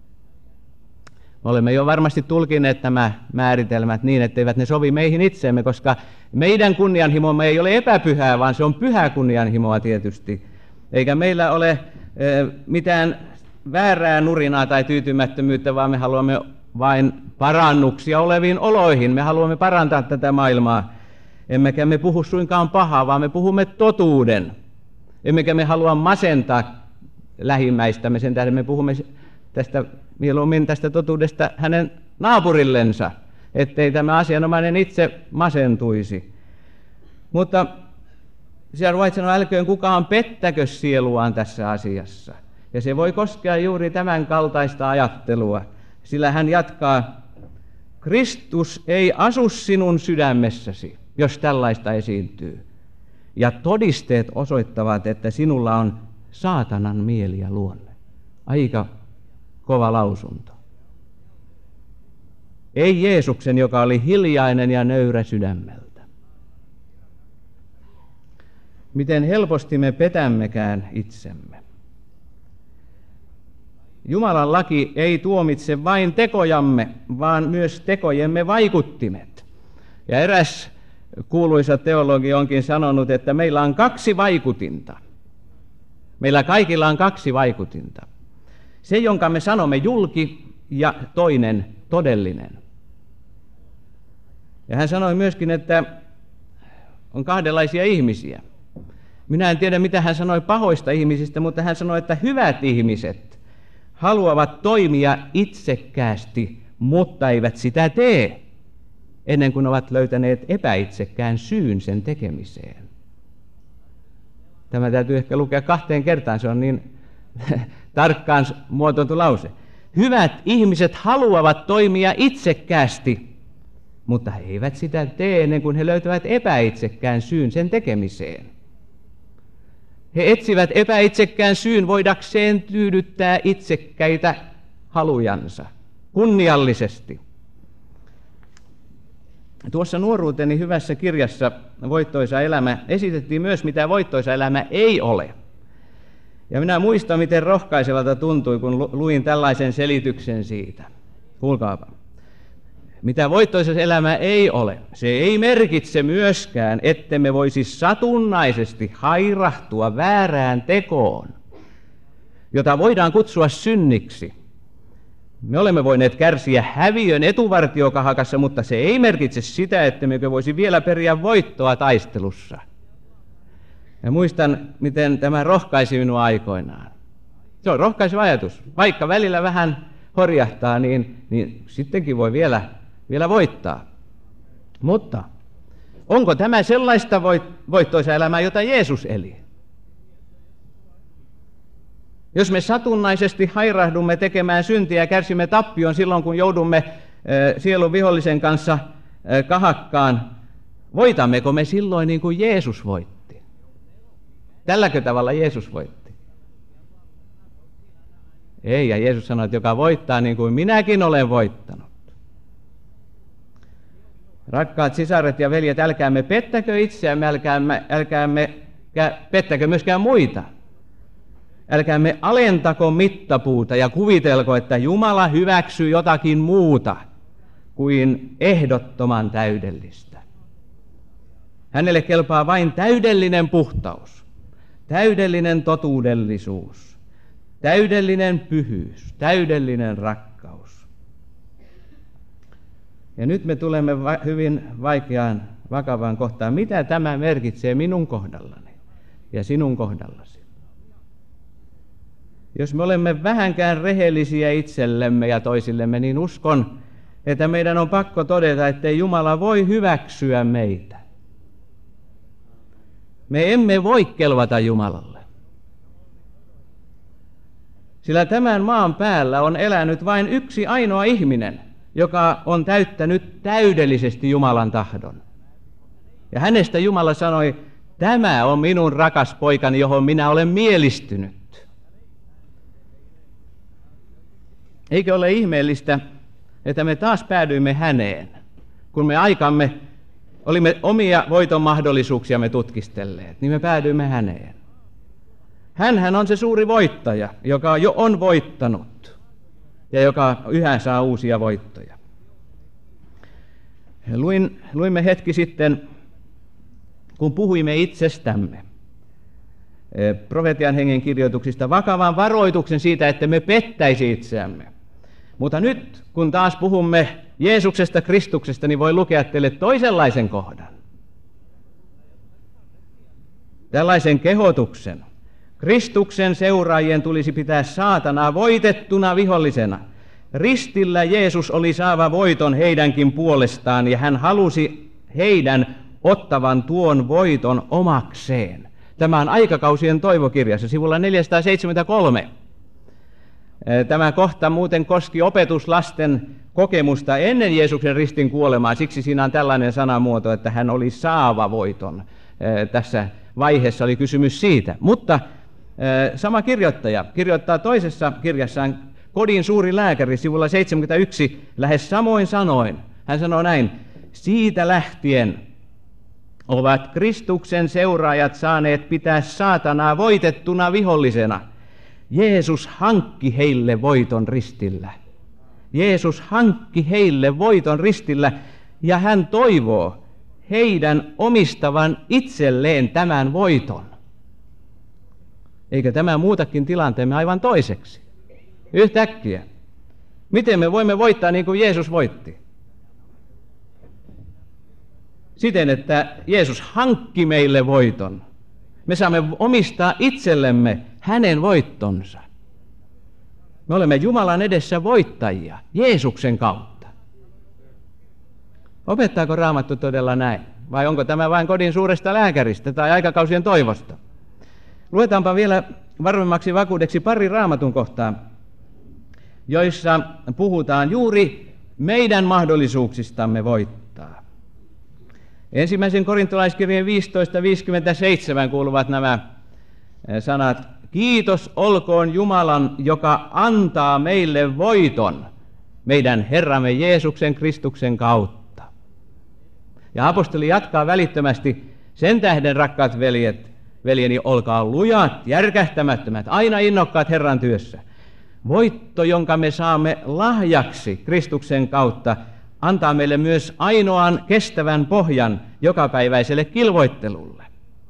Me olemme jo varmasti tulkineet nämä määritelmät niin, etteivät ne sovi meihin itseemme, koska meidän kunnianhimomme ei ole epäpyhää, vaan se on pyhää kunnianhimoa tietysti. Eikä meillä ole mitään väärää nurinaa tai tyytymättömyyttä, vaan me haluamme vain parannuksia oleviin oloihin. Me haluamme parantaa tätä maailmaa. Emmekä me puhu suinkaan pahaa, vaan me puhumme totuuden. Emmekä me halua masentaa lähimmäistämme, sen tähden me puhumme mieluummin tästä totuudesta hänen naapurillensa, ettei tämä asianomainen itse masentuisi. Mutta siellä White sanoo, älköön kukaan pettäkö sieluaan tässä asiassa. Ja se voi koskea juuri tämän kaltaista ajattelua, sillä hän jatkaa, Kristus ei asu sinun sydämessäsi, jos tällaista esiintyy. Ja todisteet osoittavat, että sinulla on saatanan mieli ja luonne. Aika kova lausunto. Ei Jeesuksen, joka oli hiljainen ja nöyrä sydämeltä. Miten helposti me petämmekään itsemme. Jumalan laki ei tuomitse vain tekojamme, vaan myös tekojemme vaikuttimet. Ja eräs kuuluisa teologi onkin sanonut, että meillä on 2 vaikutinta. Meillä kaikilla on 2 vaikutinta. Se, jonka me sanomme julki, ja toinen todellinen. Ja hän sanoi myöskin, että on 2 ihmisiä. Minä en tiedä, mitä hän sanoi pahoista ihmisistä, mutta hän sanoi, että hyvät ihmiset haluavat toimia itsekkäästi, mutta eivät sitä tee, ennen kuin ovat löytäneet epäitsekkään syyn sen tekemiseen. Tämä täytyy ehkä lukea 2 kertaan, se on niin tarkkaan muotoiltu lause. Hyvät ihmiset haluavat toimia itsekkäästi, mutta he eivät sitä tee ennen kuin he löytävät epäitsekkään syyn sen tekemiseen. He etsivät epäitsekkään syyn voidakseen tyydyttää itsekkäitä halujansa, kunniallisesti. Tuossa nuoruuteni hyvässä kirjassa Voittoisa elämä esitettiin myös, mitä voittoisa elämä ei ole. Ja minä muistan, miten rohkaisevalta tuntui, kun luin tällaisen selityksen siitä. Kuulkaapa. Mitä voittoisa elämä ei ole, se ei merkitse myöskään, ettemme voisi satunnaisesti hairahtua väärään tekoon, jota voidaan kutsua synniksi. Me olemme voineet kärsiä häviön etuvartiokahakassa, mutta se ei merkitse sitä, ettemmekö voisi vielä periä voittoa taistelussa. Ja muistan, miten tämä rohkaisi minua aikoinaan. Se on rohkaiseva ajatus. Vaikka välillä vähän horjahtaa, niin sittenkin voi vielä voittaa. Mutta onko tämä sellaista voittoisa elämää, jota Jeesus eli? Jos me satunnaisesti hairahdumme tekemään syntiä ja kärsimme tappion silloin, kun joudumme sielun vihollisen kanssa kahakkaan, voitammeko me silloin niin kuin Jeesus voitti? Tälläkö tavalla Jeesus voitti? Ei, ja Jeesus sanoi, että joka voittaa niin kuin minäkin olen voittanut. Rakkaat sisaret ja veljet, älkäämme pettäkö itseämme, älkäämme pettäkö myöskään muita. Älkäämme alentako mittapuuta ja kuvitelko, että Jumala hyväksyy jotakin muuta kuin ehdottoman täydellistä. Hänelle kelpaa vain täydellinen puhtaus, täydellinen totuudellisuus, täydellinen pyhyys, täydellinen rakkaus. Ja nyt me tulemme hyvin vaikeaan, vakavaan kohtaan. Mitä tämä merkitsee minun kohdallani ja sinun kohdallasi? Jos me olemme vähänkään rehellisiä itsellemme ja toisillemme, niin uskon, että meidän on pakko todeta, ettei Jumala voi hyväksyä meitä. Me emme voi kelvata Jumalalle. Sillä tämän maan päällä on elänyt vain yksi ainoa ihminen, joka on täyttänyt täydellisesti Jumalan tahdon. Ja hänestä Jumala sanoi, tämä on minun rakas poikani, johon minä olen mielistynyt. Eikö ole ihmeellistä, että me taas päädyimme häneen, kun me aikamme olimme omia voiton mahdollisuuksiamme tutkistelleet, niin me päädyimme häneen. Hänhän on se suuri voittaja, joka jo on voittanut ja joka yhä saa uusia voittoja. Luimme hetki sitten, kun puhuimme itsestämme, profetian hengen kirjoituksista, vakavan varoituksen siitä, että me pettäisi itseämme. Mutta nyt, kun taas puhumme Jeesuksesta, Kristuksesta, niin voi lukea teille toisenlaisen kohdan. Tällaisen kehotuksen. Kristuksen seuraajien tulisi pitää saatanaa voitettuna vihollisena. Ristillä Jeesus oli saava voiton heidänkin puolestaan, ja hän halusi heidän ottavan tuon voiton omakseen. Tämä on Aikakausien toivokirjassa, sivulla 473. Tämä kohta muuten koski opetuslasten kokemusta ennen Jeesuksen ristin kuolemaa, siksi siinä on tällainen sanamuoto, että hän oli saava voiton. Tässä vaiheessa oli kysymys siitä. Mutta sama kirjoittaja kirjoittaa toisessa kirjassaan Kodin suuri lääkäri sivulla 71 lähes samoin sanoin. Hän sanoo näin, siitä lähtien ovat Kristuksen seuraajat saaneet pitää saatanaa voitettuna vihollisena. Jeesus hankki heille voiton ristillä. Jeesus hankki heille voiton ristillä ja hän toivoo heidän omistavan itselleen tämän voiton. Eikö tämä muutakin tilanteemme aivan toiseksi? Yhtäkkiä. Miten me voimme voittaa niin kuin Jeesus voitti? Siten, että Jeesus hankki meille voiton. Me saamme omistaa itsellemme hänen voittonsa. Me olemme Jumalan edessä voittajia Jeesuksen kautta. Opettaako Raamattu todella näin? Vai onko tämä vain Kodin suuresta lääkäristä tai Aikakausien toivosta? Luetaanpa vielä varmemmaksi vakuudeksi pari Raamatun kohtaa, joissa puhutaan juuri meidän mahdollisuuksistamme voittaa. Ensimmäisen korintolaiskirjeen 15:57 kuuluvat nämä sanat. Kiitos olkoon Jumalan, joka antaa meille voiton meidän Herramme Jeesuksen Kristuksen kautta. Ja apostoli jatkaa välittömästi: sen tähden, rakkaat veljeni, olkaa lujat, järkähtämättömät, aina innokkaat Herran työssä. Voitto, jonka me saamme lahjaksi Kristuksen kautta, antaa meille myös ainoan kestävän pohjan jokapäiväiselle kilvoittelulle.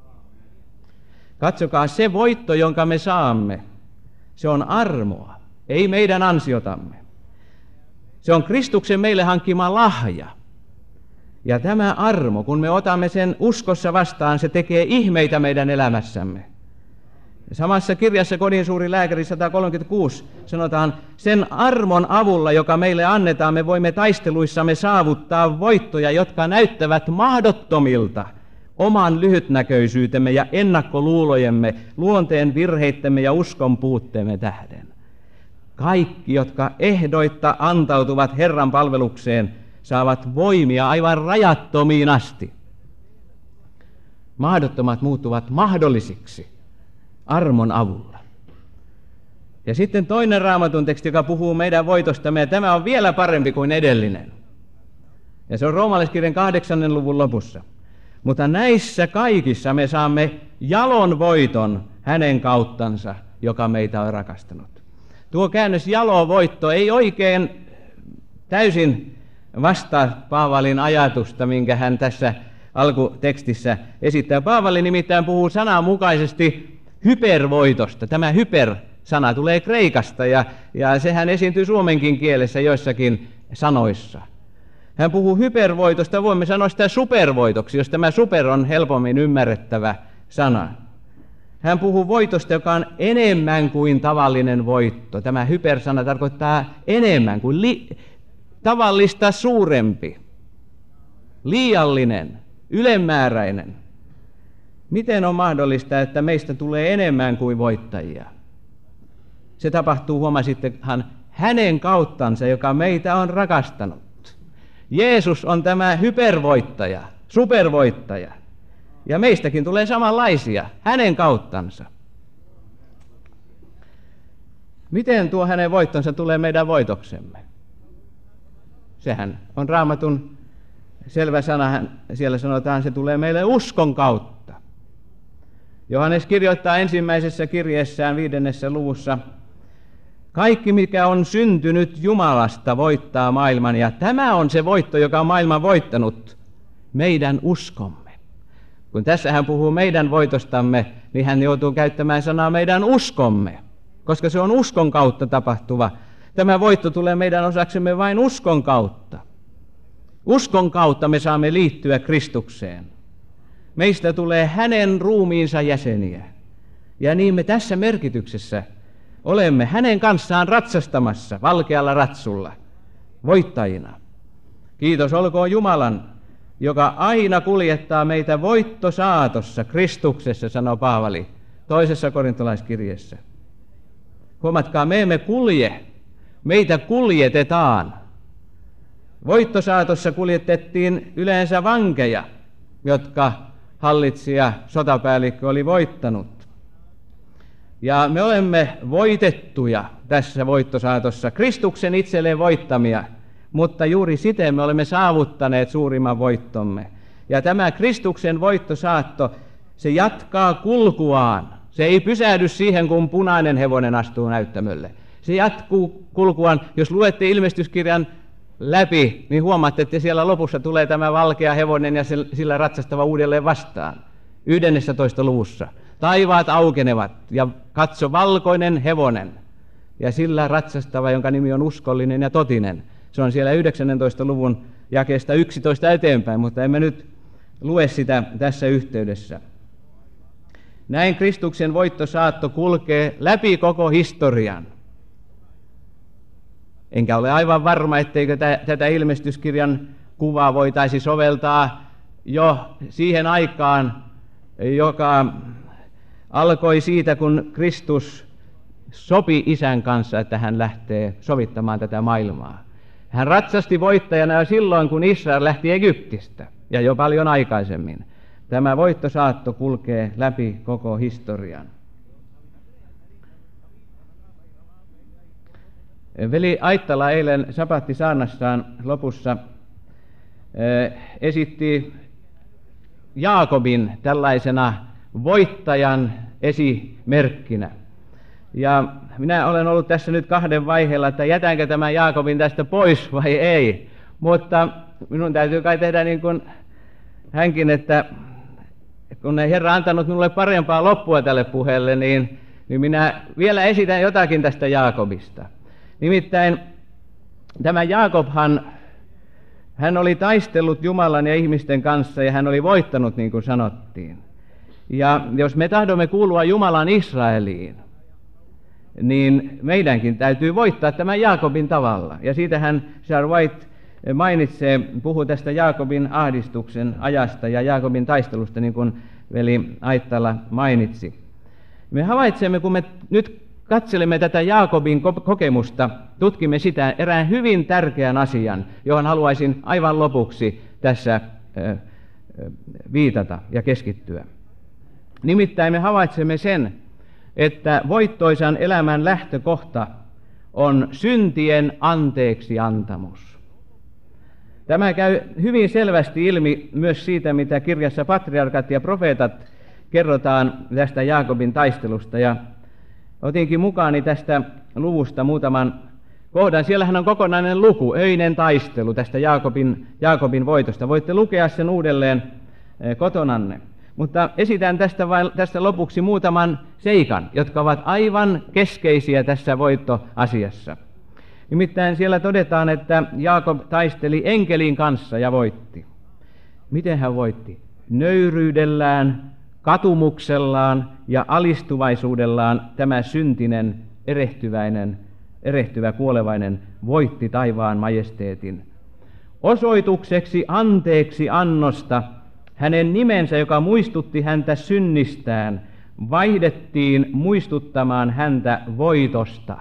Katsokaa, se voitto, jonka me saamme, se on armoa, ei meidän ansiotamme. Se on Kristuksen meille hankkima lahja. Ja tämä armo, kun me otamme sen uskossa vastaan, se tekee ihmeitä meidän elämässämme. Samassa kirjassa Kodin suuri lääkäri 136 sanotaan: sen armon avulla, joka meille annetaan, me voimme taisteluissamme saavuttaa voittoja, jotka näyttävät mahdottomilta oman lyhytnäköisyytemme ja ennakkoluulojemme, luonteen virheittemme ja uskon puutteemme tähden. Kaikki, jotka ehdoitta antautuvat Herran palvelukseen, saavat voimia aivan rajattomiin asti. Mahdottomat muuttuvat mahdollisiksi armon avulla. Ja sitten toinen Raamatun teksti, joka puhuu meidän voitostamme, ja tämä on vielä parempi kuin edellinen. Ja se on Roomalaiskirjan 8. luvun lopussa. Mutta näissä kaikissa me saamme jalon voiton hänen kauttansa, joka meitä on rakastanut. Tuo käännös jalovoitto ei oikein täysin vastaa Paavalin ajatusta, minkä hän tässä alkutekstissä esittää. Paavali nimittäin puhuu sananmukaisesti hypervoitosta. Tämä hyper-sana tulee kreikasta ja sehän esiintyy suomenkin kielessä joissakin sanoissa. Hän puhuu hypervoitosta, voimme sanoa sitä supervoitoksi, jos tämä super on helpommin ymmärrettävä sana. Hän puhuu voitosta, joka on enemmän kuin tavallinen voitto. Tämä hypersana tarkoittaa enemmän kuin tavallista suurempi, liiallinen, ylemmääräinen. Miten on mahdollista, että meistä tulee enemmän kuin voittajia? Se tapahtuu, huomasittehan, hänen kauttansa, joka meitä on rakastanut. Jeesus on tämä hypervoittaja, supervoittaja. Ja meistäkin tulee samanlaisia hänen kauttansa. Miten tuo hänen voittonsa tulee meidän voitoksemme? Sehän on Raamatun selvä sana. Siellä sanotaan, se tulee meille uskon kautta. Johannes kirjoittaa ensimmäisessä kirjeessään 5. luvussa: kaikki, mikä on syntynyt Jumalasta, voittaa maailman, ja tämä on se voitto, joka on maailman voittanut, meidän uskomme. Kun tässä hän puhuu meidän voitostamme, niin hän joutuu käyttämään sanaa meidän uskomme, koska se on uskon kautta tapahtuva. Tämä voitto tulee meidän osaksemme vain uskon kautta. Uskon kautta me saamme liittyä Kristukseen. Meistä tulee hänen ruumiinsa jäseniä. Ja niin me tässä merkityksessä olemme hänen kanssaan ratsastamassa valkealla ratsulla, voittajina. Kiitos olkoon Jumalan, joka aina kuljettaa meitä voittosaatossa Kristuksessa, sanoo Paavali toisessa korintolaiskirjeessä. Huomatkaa, me emme kulje, meitä kuljetetaan. Voittosaatossa kuljetettiin yleensä vankeja, jotka hallitsija, sotapäällikkö oli voittanut. Ja me olemme voitettuja tässä voittosaatossa, Kristuksen itselleen voittamia, mutta juuri siten me olemme saavuttaneet suurimman voittomme. Ja tämä Kristuksen voittosaatto, se jatkaa kulkuaan. Se ei pysähdy siihen, kun punainen hevonen astuu näyttämölle. Se jatkuu kulkuaan. Jos luette ilmestyskirjan läpi, niin huomaatte, että siellä lopussa tulee tämä valkea hevonen ja sillä ratsastava uudelleen vastaan. 11. luvussa. Taivaat aukenevat ja katso, valkoinen hevonen ja sillä ratsastava, jonka nimi on uskollinen ja totinen. Se on siellä 19. luvun jakeesta 11 eteenpäin, mutta emme nyt lue sitä tässä yhteydessä. Näin Kristuksen voittosaatto kulkee läpi koko historian. Enkä ole aivan varma, etteikö tätä ilmestyskirjan kuvaa voitaisi soveltaa jo siihen aikaan, joka alkoi siitä, kun Kristus sopi Isän kanssa, että hän lähtee sovittamaan tätä maailmaa. Hän ratsasti voittajana jo silloin, kun Israel lähti Egyptistä, ja jo paljon aikaisemmin. Tämä voittosaatto kulkee läpi koko historian. Veli Aittala eilen sapattisaarnassaan lopussa esitti Jaakobin tällaisena voittajan esimerkkinä. Ja minä olen ollut tässä nyt kahden vaiheella, että jätänkö tämän Jaakobin tästä pois vai ei. Mutta minun täytyy kai tehdä niin kuin hänkin, että kun ei Herra antanut minulle parempaa loppua tälle puheelle, niin minä vielä esitän jotakin tästä Jaakobista. Nimittäin tämä Jaakobhan, hän oli taistellut Jumalan ja ihmisten kanssa ja hän oli voittanut, niin kuin sanottiin. Ja jos me tahdomme kuulua Jumalan Israeliin, niin meidänkin täytyy voittaa tämän Jaakobin tavalla. Ja siitähän Sir White puhuu tästä Jaakobin ahdistuksen ajasta ja Jaakobin taistelusta, niin kuin veli Aittala mainitsi. Me havaitsemme, kun me nyt katselemme tätä Jaakobin kokemusta, tutkimme sitä erään hyvin tärkeän asian, johon haluaisin aivan lopuksi tässä viitata ja keskittyä. Nimittäin me havaitsemme sen, että voittoisan elämän lähtökohta on syntien anteeksiantamus. Tämä käy hyvin selvästi ilmi myös siitä, mitä kirjassa Patriarkat ja profeetat kerrotaan tästä Jaakobin taistelusta. Ja otinkin mukaani tästä luvusta muutaman kohdan. Siellähän on kokonainen luku, öinen taistelu tästä Jaakobin voitosta. Voitte lukea sen uudelleen kotonanne. Mutta esitän tästä lopuksi muutaman seikan, jotka ovat aivan keskeisiä tässä voittoasiassa. Nimittäin siellä todetaan, että Jaakob taisteli enkelin kanssa ja voitti. Miten hän voitti? Nöyryydellään, katumuksellaan ja alistuvaisuudellaan tämä syntinen, erehtyvä kuolevainen voitti taivaan majesteetin. Osoitukseksi anteeksi annosta hänen nimensä, joka muistutti häntä synnistään, vaihdettiin muistuttamaan häntä voitosta.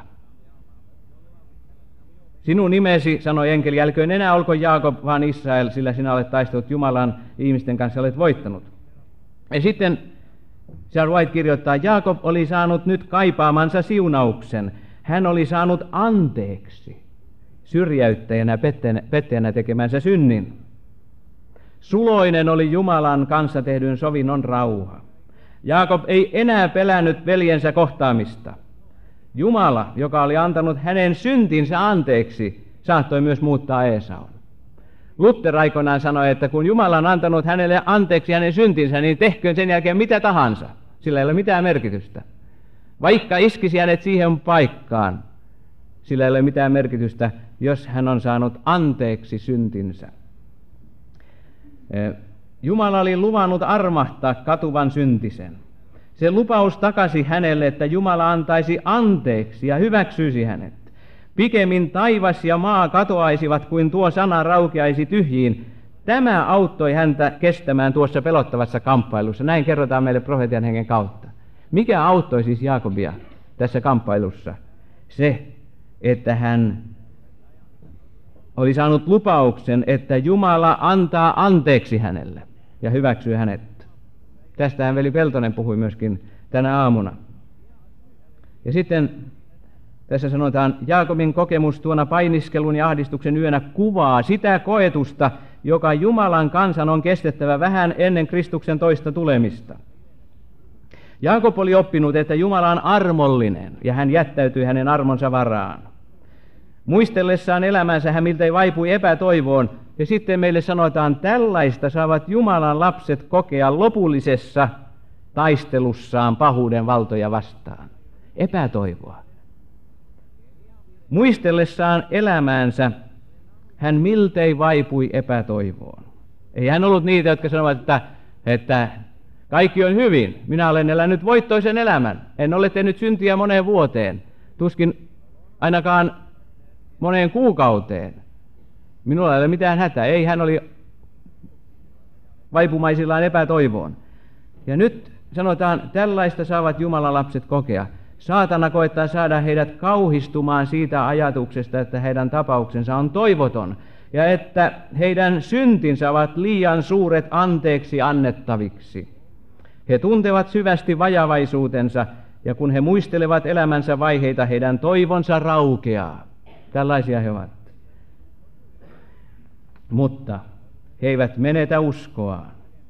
Sinun nimesi, sanoi enkeli, älköön enää olko Jaakob, vaan Israel, sillä sinä olet taistellut Jumalan ihmisten kanssa, olet voittanut. Ja sitten Sir White kirjoittaa, Jaakob oli saanut nyt kaipaamansa siunauksen. Hän oli saanut anteeksi syrjäyttäjänä, pettäjänä tekemänsä synnin. Suloinen oli Jumalan kanssa tehdyn sovinnon rauha. Jaakob ei enää pelännyt veljensä kohtaamista. Jumala, joka oli antanut hänen syntinsä anteeksi, saattoi myös muuttaa Esaun. Luther aikoinaan sanoi, että kun Jumala on antanut hänelle anteeksi hänen syntinsä, niin tehköön sen jälkeen mitä tahansa. Sillä ei ole mitään merkitystä. Vaikka iskisi hänet siihen paikkaan, sillä ei ole mitään merkitystä, jos hän on saanut anteeksi syntinsä. Jumala oli luvannut armahtaa katuvan syntisen. Se lupaus takasi hänelle, että Jumala antaisi anteeksi ja hyväksyisi hänet. Pikemmin taivas ja maa katoaisivat kuin tuo sana raukeaisi tyhjiin. Tämä auttoi häntä kestämään tuossa pelottavassa kamppailussa. Näin kerrotaan meille profeetan hengen kautta. Mikä auttoi siis Jaakobia tässä kamppailussa? Se, että hän oli saanut lupauksen, että Jumala antaa anteeksi hänelle ja hyväksyy hänet. Tästähän veli Peltonen puhui myöskin tänä aamuna. Ja sitten tässä sanotaan, Jaakobin kokemus tuona painiskelun ja ahdistuksen yönä kuvaa sitä koetusta, joka Jumalan kansan on kestettävä vähän ennen Kristuksen toista tulemista. Jaakob oli oppinut, että Jumala on armollinen ja hän jättäytyi hänen armonsa varaan. Muistellessaan elämänsä hän miltei vaipui epätoivoon, ja sitten meille sanotaan, tällaista saavat Jumalan lapset kokea lopullisessa taistelussaan pahuuden valtoja vastaan. Epätoivoa. Muistellessaan elämäänsä hän miltei vaipui epätoivoon. Ei hän ollut niitä, jotka sanovat, että kaikki on hyvin. Minä olen elänyt voittoisen elämän. En ole tehnyt syntiä moneen vuoteen. Tuskin ainakaan moneen kuukauteen. Minulla ei ole mitään hätää. Ei, hän oli vaipumaisillaan epätoivoon. Ja nyt sanotaan, tällaista saavat Jumalan lapset kokea. Saatana koettaa saada heidät kauhistumaan siitä ajatuksesta, että heidän tapauksensa on toivoton ja että heidän syntinsä ovat liian suuret anteeksi annettaviksi. He tuntevat syvästi vajavaisuutensa ja kun he muistelevat elämänsä vaiheita, heidän toivonsa raukeaa. Tällaisia he ovat. Mutta he eivät menetä uskoaan.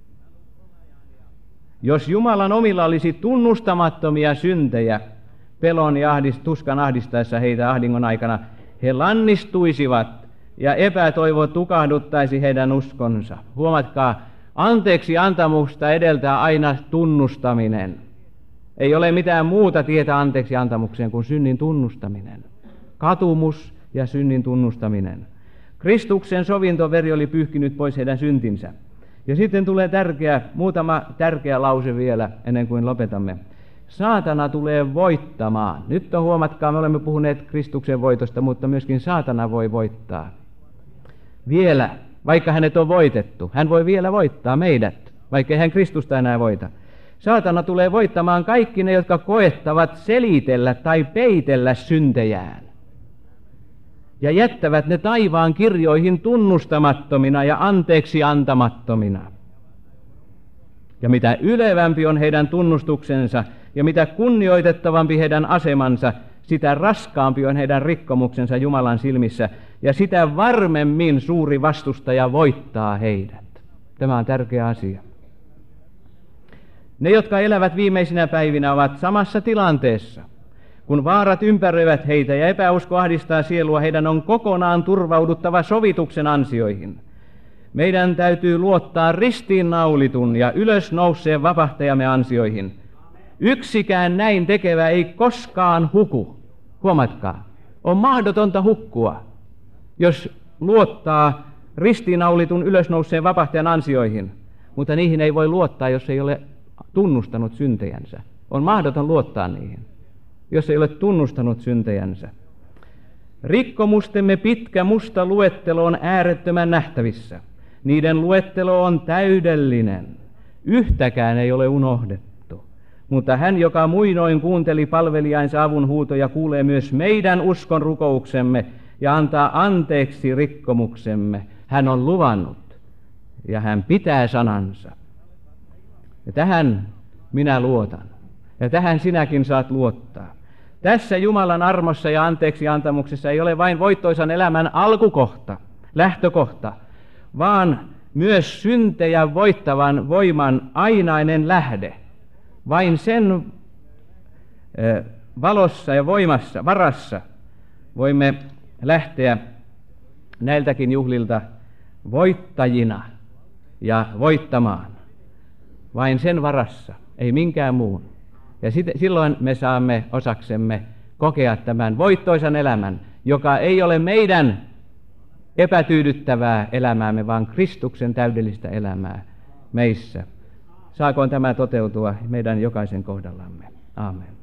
Jos Jumalan omilla olisi tunnustamattomia syntejä, pelon ja tuskan ahdistaessa heitä ahdingon aikana, he lannistuisivat ja epätoivo tukahduttaisi heidän uskonsa. Huomatkaa, anteeksi antamusta edeltää aina tunnustaminen. Ei ole mitään muuta tietä anteeksi antamukseen kuin synnin tunnustaminen. Katumus ja synnin tunnustaminen. Kristuksen sovintoveri oli pyyhkinyt pois heidän syntinsä. Ja sitten tulee muutama tärkeä lause vielä ennen kuin lopetamme. Saatana tulee voittamaan. Nyt huomatkaa, me olemme puhuneet Kristuksen voitosta, mutta myöskin saatana voi voittaa. Vielä, vaikka hänet on voitettu, hän voi vielä voittaa meidät, vaikka ei hän Kristusta enää voita. Saatana tulee voittamaan kaikki ne, jotka koettavat selitellä tai peitellä syntejään. Ja jättävät ne taivaan kirjoihin tunnustamattomina ja anteeksi antamattomina. Ja mitä ylevämpi on heidän tunnustuksensa ja mitä kunnioitettavampi heidän asemansa, sitä raskaampi on heidän rikkomuksensa Jumalan silmissä ja sitä varmemmin suuri vastustaja voittaa heidät. Tämä on tärkeä asia. Ne, jotka elävät viimeisinä päivinä, ovat samassa tilanteessa. Kun vaarat ympäröivät heitä ja epäusko ahdistaa sielua, heidän on kokonaan turvauduttava sovituksen ansioihin. Meidän täytyy luottaa ristiinnaulitun ja ylösnouseen vapahtajamme ansioihin. Yksikään näin tekevä ei koskaan huku. Huomatkaa, on mahdotonta hukkua, jos luottaa ristiinnaulitun ylösnouseen vapahtajan ansioihin. Mutta niihin ei voi luottaa, jos ei ole tunnustanut syntejänsä. On mahdoton luottaa niihin, jos ei ole tunnustanut syntejänsä. Rikkomustemme pitkä musta luettelo on äärettömän nähtävissä. Niiden luettelo on täydellinen. Yhtäkään ei ole unohdettu. Mutta hän, joka muinoin kuunteli palvelijainsa avunhuutoja, kuulee myös meidän uskon rukouksemme ja antaa anteeksi rikkomuksemme. Hän on luvannut ja hän pitää sanansa. Ja tähän minä luotan. Ja tähän sinäkin saat luottaa. Tässä Jumalan armossa ja anteeksi antamuksessa ei ole vain voittoisan elämän alkukohta, lähtökohta, vaan myös syntejä voittavan voiman ainainen lähde. Vain sen valossa ja voimassa, varassa voimme lähteä näiltäkin juhlilta voittajina ja voittamaan. Vain sen varassa, ei minkään muun. Ja silloin me saamme osaksemme kokea tämän voittoisan elämän, joka ei ole meidän epätyydyttävää elämäämme, vaan Kristuksen täydellistä elämää meissä. Saakoon tämä toteutua meidän jokaisen kohdallamme. Aamen.